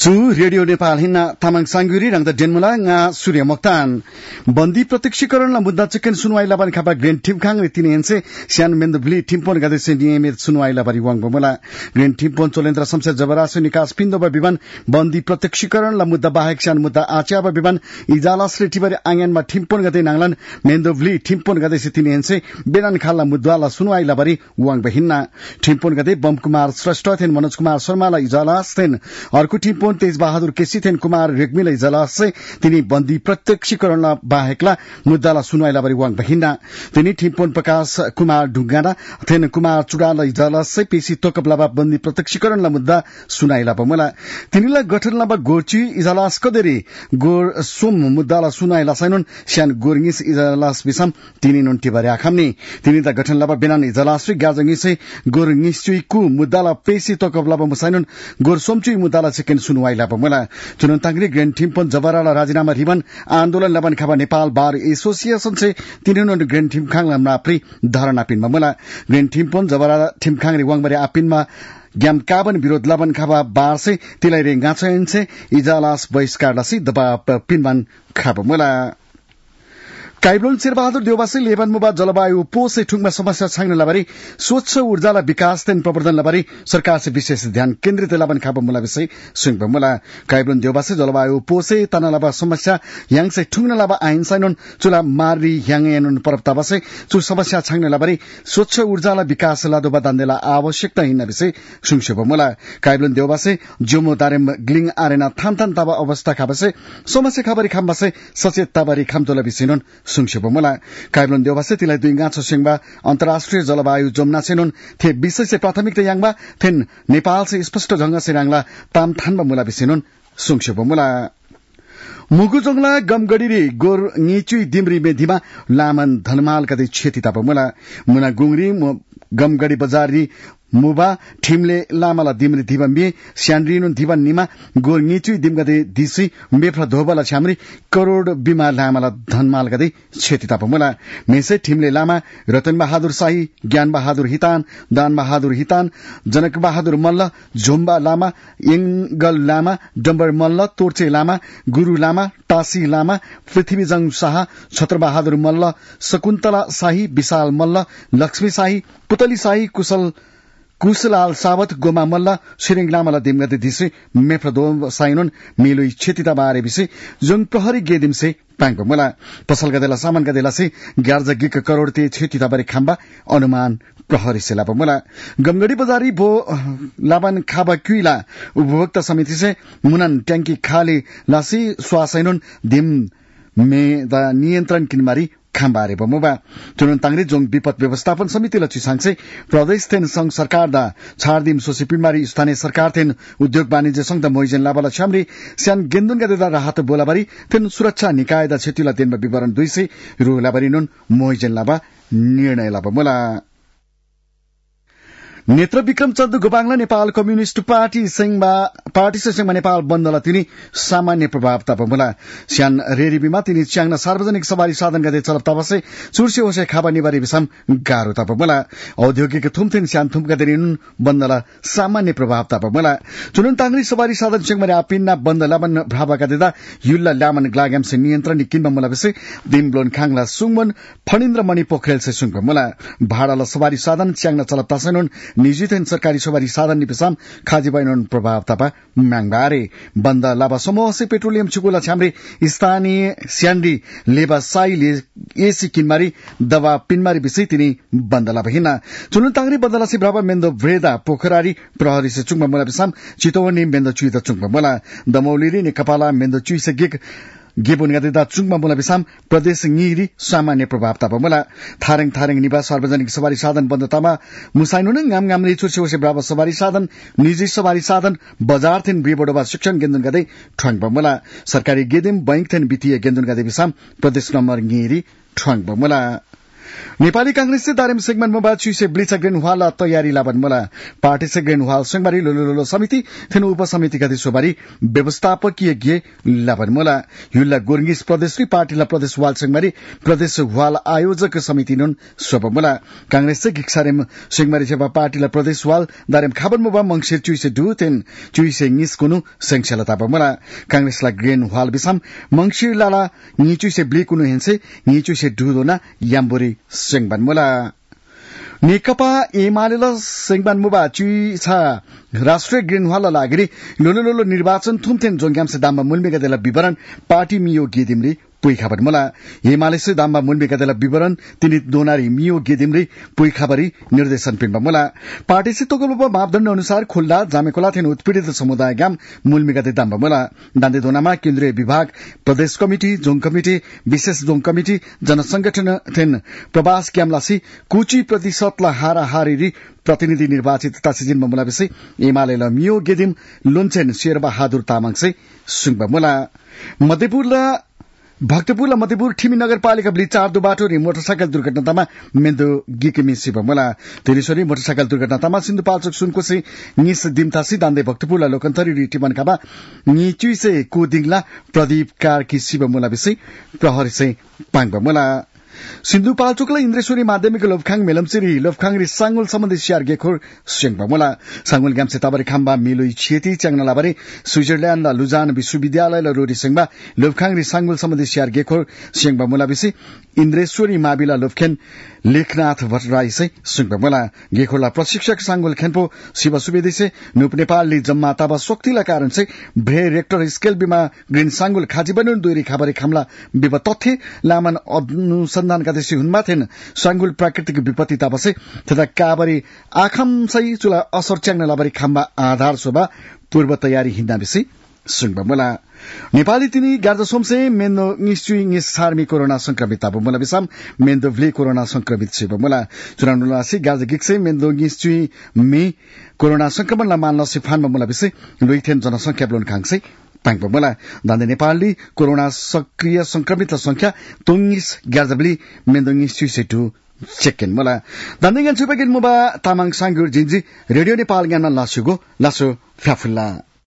Su Radio Nepal hina tamang sangguri rang da denmula nga Surya Mokhtan bandi प्रत्यक्षीकरणलाई मुद्दा chicken सुनवाई लाबान खापा grain टिमखाङ रितिने हेन्से स्यान मेन्दबली टिम्पोन गादे से नियमित सुनवाई लाबारी वाङ बमला ग्रेन टिम्पोन चोलेन्द्र संसद जबरासु निकास पिन्दोबा विमान बन्दी प्रत्यक्षीकरणलाई मुद्दा बाहेक स्यान मुद्दा आच्याबा विमान इजालासले टिबरे आङयानमा टिम्पोन गादे नाङलन मेन्दबली टिम्पोन गादे से तिने हेन्से बेनान खालला मुद्दाला सुनवाई लाबारी वाङ बहिन्ना टिम्पोन गादे बम कुमार श्रेष्ठ थेन मनोज कुमार शर्माला इजालास थेन अर्को टिम्पोन तेज बहादुर केसी थेन कुमार रेग्मीला इजालास से तिनी बन्दी प्रत्यक्षीकरणला बाहेकला मुद्दाला सुनवाई लाबारी वाङ बहिन्ना तिनी टिम्पोन प्रकाश कुमार ढुङ्गाना थेन कुमार चुडाला इजालास से पेशी तोकबलाबा बन्दी प्रत्यक्षीकरणला मुद्दा सुनाई लाबमला तिनीला गठन लाबा गोर्ची इजालास कदेरी गोर सोम मुद्दाला सुनाई लासाइनुन स्यान गोरङिस इजालास बिसम तिनी नोन्टी बारे आखामनी तिनी दा गठन लाबा बेनान इजालास गाजङि से गोरङिस चुइकु मुद्दाला पेशी तोकबलाबा मुसाइनुन गोर सोमचुइ मुद्दाला चिकन सुनवाई लाबमला चुनन तांग्री ग्रेन टिम्पोन जबराला राजीनामा रिबन आन्दोलन लबन खाबा नेपाल बार एसोसिएशन से तिनीनो ग्रेन टिमखाङ लाप्री धारणा पिनमा मला ग्रेन टिम्पोन जबरा टिमखाङ रिवाङबारे आपिनमा ग्याम काबन विरोध लबन खाबा बार से तिलाई रे गाछन से इजालास बहिष्कार लसी दबाव पिनमान खाबा मला काइब्लोन शेरबहादुर देववासी लेबन मुबा जलवायु पोसे ठुङमा समस्या छाङ्न लबारी स्वच्छ ऊर्जाला विकास तेन प्रवर्धन लबारी सरकार से विशेष ध्यान केन्द्रित लबन खाबा मुला विषय सुङ मुला काइब्लोन देववासी जलवायु पोसे तना लबा समस्या यांग से ठुङ्न लबा आइन साइनन चुला मारी यांग एनुन परप्ता बसे चु समस्या छाङ्न लबारी स्वच्छ ऊर्जाला विकास लादोबा दान्देला आवश्यकता हिन विषय सुङ मुला काइब्लोन देववासी जुमो दारेम ग्लिङ आरेना थानथान ताबा अवस्था खाबसे समस्या खबरी खामबसे सचेत ताबरी खामतोला विषयन सुङसेबो मला काइब्लोन देववासे तिलाई दुई गाछो सिंहबा अन्तर्राष्ट्रिय जलवायु जमुना सेनुन थे विषय से प्राथमिकता यांगबा थेन नेपाल से स्पष्ट ढंग से रांगला ताम थानबा मुला विषयन सुङसेबो मला मुगु जोंगला गमगडीरी गोर ङिचुई दिमरी मेधिमा लामन धनमाल कदै क्षति ताप मुला मुना गुंगरी गमगडी बजारी मुबा ठिमले लामाला दिमरी दिबम्बे स्यानरिनुन दिबन निमा गोर ङिचुई दिमगदे दिसी मेफ्रा धोबला छामरी करोड बिमा लामाला धनमाल गदे क्षति ताप मुला मेसे ठिमले लामा रतन बहादुर शाही ज्ञान बहादुर हितान दान बहादुर हितान जनक बहादुर मल्ल झोम्बा लामा एंगल लामा डम्बर मल्ल तोर्चे लामा गुरु लामा टासी लामा पृथ्वीजङ शाह छत्र बहादुर मल्ल शकुन्तला शाही विशाल मल्ल लक्ष्मी शाही पुतली शाही कुशलाल सावत गोमा मल्ल सिरिङ लामाला दिमगदे दिसे मेफ्रदो साइनोन मिलुई क्षतिता बारे विषय जुङ प्रहरी गेदिम से पांग मला पसल गदेला सामान गदेला से 11 गिक करोड़ ते क्षतिता बारे खाम्बा अनुमान प्रहरी से लाभ मला गमगडी बजारी भो लाबन खाबा क्युला उपभोक्ता समिति से मुनन ट्याङ्की खाली लासी स्वासैनोन दिम में द नियन्त्रण किनमारी खाम्बारे बमोबा चुनन तांग्री जोङ विपद व्यवस्थापन समिति लछि सांसे प्रदेश थेन संघ सरकार दा छारदिम सोसी पिमारी स्थानीय सरकार थेन उद्योग वाणिज्य संघ द मोइजन लाबाला छामरी स्यान गेन्दुन गदेदा राहत बोलाबारी थेन सुरक्षा निकाय दा क्षेत्रीला देनमा विवरण 200 रु लाबारी नुन मोइजन लाबा निर्णय लाबा मला नेत्र विक्रम चन्द गोबाङला नेपाल कम्युनिस्ट पार्टी संघमा नेपाल बन्दला तिनी सामान्य प्रभाव तापमुला स्यान रेरीबीमा तिनी च्याङ्न सार्वजनिक सवारी साधन गते चलप्ता बसे चुर्से होसे खाबा निवारी बिसम गाह्रो तापमुला औद्योगिक थुमथिन स्यान थुम गते बन्दला सामान्य प्रभाव तापमुला चुनुन तांग्री सवारी साधन संघमा आपिन्ना बन्दला बन भ्राबा गतेदा युल्ला ल्यामन ग्लाग्याम से नियन्त्रण किनमा मुला बसे दिमब्लोन खाङला सुङमन फणिन्द्र मणि पोखरेल से सुङको मुला भाडाला सवारी साधन च्याङ्न चलप्ता सनुन निजी थेन सरकारी सवारी साधन निपिसाम खाजी बाइनोन प्रभाव तपा म्याङबारे बन्द लाबा समूह से पेट्रोलियम चुकुला छामरे स्थानीय स्यान्डी लेबा साइले एसी किनमारी दवा पिनमारी विषय तिनी बन्द लाबा हिना चुनुन तांग्री बन्दला से ब्राबा मेन्दो भ्रेदा पोखरारी प्रहरी से चुङमा मुला बिसाम चितवनी मेन्दो चुइ द चुङमा मुला दमौलीरी ने कपाला मेन्दो चुइ से गिक गेबुन गदेदा चुङमा मुला बिसाम प्रदेश ङिरी सामान्य प्रभाव तापा मुला थारेङ निवास सार्वजनिक सवारी साधन बन्दतामा मुसाइनुन गामगामले चुर्सेवसे ब्राबा सवारी साधन निजी सवारी साधन बजार थिन बिबडोबा शिक्षण गेन्दुन गदे ठ्वाङबा मुला सरकारी गेदिम बैंक थिन वित्तीय गेन्दुन गदे बिसाम प्रदेश नम्बर ङिरी ठ्वाङबा मुला नेपाली कांग्रेसले दारेम सेगमेन्ट मोबा चुइसे ब्लिचा ग्रेन वाला तयारी लाबन मोला पार्टी से ग्रेन वाल संगबारी लोलो समिति थेन उपसमिति गति सोबारी व्यवस्थापकीय गे लाबन मोला युल्ला गोर्गिस प्रदेश री पार्टीला प्रदेश वाल संगबारी प्रदेश वाल आयोजक समिति नुन सोब मोला कांग्रेस से गिक्सारेम संगबारी सेवा पार्टीला प्रदेश वाल दारेम खाबन मोबा मंगसिर चुइसे दु थेन चुइसे निस कुनु संक्षलता मोला कांग्रेसला ग्रेन वाल बिसाम मंगसिर लाला नि चुइसे ब्ली कुनु हेन्से नि चुइसे दुदोना याम्बोरी सेंगबान मोला नेकपा एमाले सेंगबान मुबा चुइछा राष्ट्रिय ग्रेनवाला लागरी लोलो निर्वाचन थुमथेन जोंग्याम से दाम्बा मुलमेगा देला विवरण पार्टी मियो गेदिमरी पुई खबर मोला एमाले से दाम्बा मुलमेगा देला विवरण तिनी दोनारी मियो गेदिमरी पुई खबरी निर्देशन पिंबा मोला पार्टी से तोगलबा मापदण्ड अनुसार खुल्ला जामेकोला थेन उत्पीडित समुदाय गाम मुलमेगा दे दाम्बा मोला दान्दे दोनामा केन्द्रीय विभाग प्रदेश कमिटी जोंग कमिटी विशेष जोंग कमिटी जनसंगठन थेन प्रवास क्यामलासी कुची प्रतिशतला हाराहारी प्रतिनिधि निर्वाचित तासिजिन ममुला विषय एमाले मियो गेदिम लुन्छेन शेरबहादुर तामाङ से सुङबा मोला भक्तपुर मध्यपुर ठिमी नगरपालिका ब्ली 4 दो बाटो रि मोटरसाइकल दुर्घटनामा मेन्दो गिकेमी शिव मोला तेरिसरी मोटरसाइकल दुर्घटनामा सिन्धुपाल्चोक सुनकोसी निस दिमतासी दान्दे भक्तपुर लोकन्थरी रि टिमनकाबा निचुइसे कोदिङला प्रदीप कार्की शिव मोला विषय प्रहरी से पाङबा मोला सिन्धुपाल्चोकला इन्द्रेश्वरी माध्यमिक लोफखाङ मेलमसिरी लोफखाङ रि सांगुल सम्बन्धी सियार गेखोर सेंगबा मोला सांगुल ग्यामसे ताबरी खाम्बा मिलोई छेती च्याङना लाबारे स्विजरल्याण्ड लुजान विश्वविद्यालय ल रोडी सेंगबा लोफखाङ रि सांगुल सम्बन्धी सियार गेखोर सेंगबा मोला बिसी इन्द्रेश्वरी माबिला लोफखेन लेखनाथ भट्टराई से सेंगबा मोला गेखोरला प्रशिक्षक सांगुल खेनपो शिव सुवेदी से नुप नेपालले जम्मा ताबा शक्तिला कारण से भ्रे रेक्टर स्केल बिमा ग्रीन सांगुल खाजिबनुन दुरी खाबरी खामला बिब तथ्य लामन अनुसन्धान गतेसी हुनमा थेन सांगुल प्राकृतिक विपत्ति ताबसे तथा काबरी आखम सही चुला असर च्याङ्न लाबरी खाम्बा आधार सोबा पूर्व तयारी हिन्दा बिसी सुङबा मोला नेपाली तिनी गार्द सोमसे मेन्दो निश्चुइ निस सार्मी कोरोना संक्रमित ताबो मोला बिसाम मेन्दो भ्ले कोरोना संक्रमित छिब मोला चुरानुलासी गार्द गिक्से मेन्दो निश्चुइ मे कोरोना संक्रमण ला मानला सिफानमा मोला बिसे लुइथेन जनसंख्या ब्लोन खाङसे पाङबा मोला दान्दे नेपालली कोरोना सक्रिय संक्रमित संख्या 23 गार्दबली मेन्दो निश्चुइ सेटु चेकेन मोला दान्दे गन छुपकेन मोबा तामाङ सांगुर जिन्जी रेडियो नेपाल ज्ञान लासुगो लासो फ्याफुल्ला